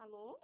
Alô?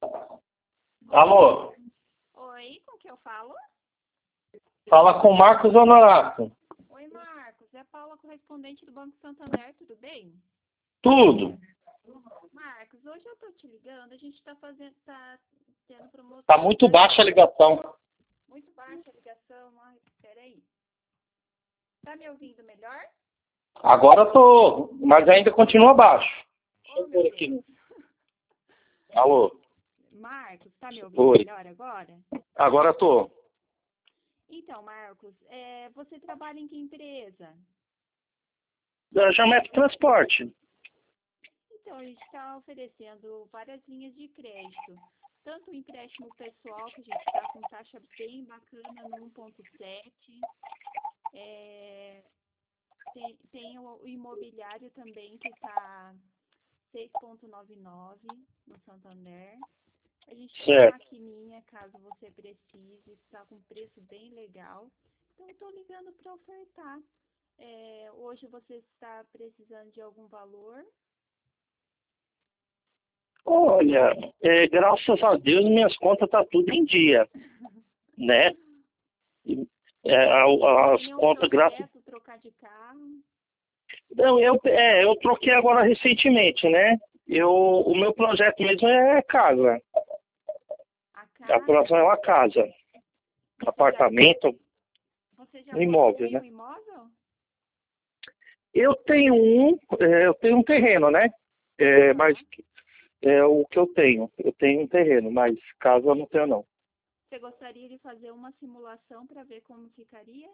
Alô, Oi, com que eu falo? fala com Marcos Honorato. Oi, Marcos. É a Paula, correspondente do Banco Santander, tudo bem? Tudo. Marcos, hoje eu tô te ligando, a gente tá tendo promoção. Tá muito baixa a ligação. Muito baixa a ligação. Ai, peraí. Tá me ouvindo melhor? Agora tô, mas ainda continua baixo. Oh, meu Deus. Alô, Marcos, tá me ouvindo oi. melhor agora? Agora tô. Então, Marcos, você trabalha em que empresa? Da Jamep Transporte. Então, a gente está oferecendo várias linhas de crédito. Tanto o empréstimo pessoal, que a gente está com taxa bem bacana no 1,7. Tem o imobiliário também, que está 6,99 no Santander. A gente tem uma Certo. maquininha, caso você precise, está com preço bem legal. Então, estou ligando para ofertar. Hoje você está precisando de algum valor? Olha, graças a Deus minhas contas tá tudo em dia, né? As Tem um contas, graças... projeto, trocar de carro? Não, eu troquei agora recentemente, né? O meu projeto mesmo é casa. A A casa? próxima é uma casa. Apartamento, Você já um imóvel, possui né? um imóvel? Eu tenho um terreno, né? Mas Aham. é o que eu tenho. Eu tenho um terreno, mas casa eu não tenho, não. Você gostaria de fazer uma simulação para ver como ficaria?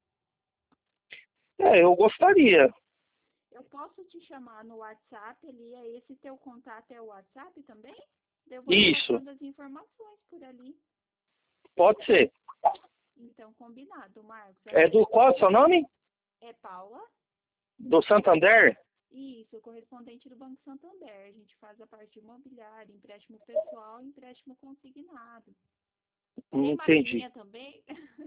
Eu gostaria. Eu posso te chamar no WhatsApp ali, esse teu contato é o WhatsApp também? Daí eu vou te Isso, passando as informações por ali. pode ser. Então, combinado, Marcos. É do qual é o seu nome? É Paula? Do Santander? Isso, correspondente do Banco Santander. A gente faz a parte imobiliária, empréstimo pessoal, empréstimo consignado. Tem Entendi. maquininha também?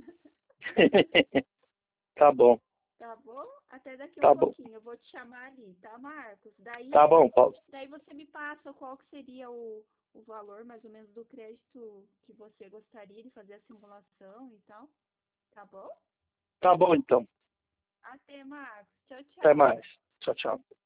Tá bom, Tá bom? Até daqui um tá bom. pouquinho. Eu vou te chamar ali, tá, Marcos? Tá bom, Paulo. Daí você me passa qual que seria o valor, mais ou menos, do crédito que você gostaria de fazer a simulação e tal. Tá bom? Tá bom, então. Até, Marcos. Tchau, Até tchau. mais. Tchau, tchau.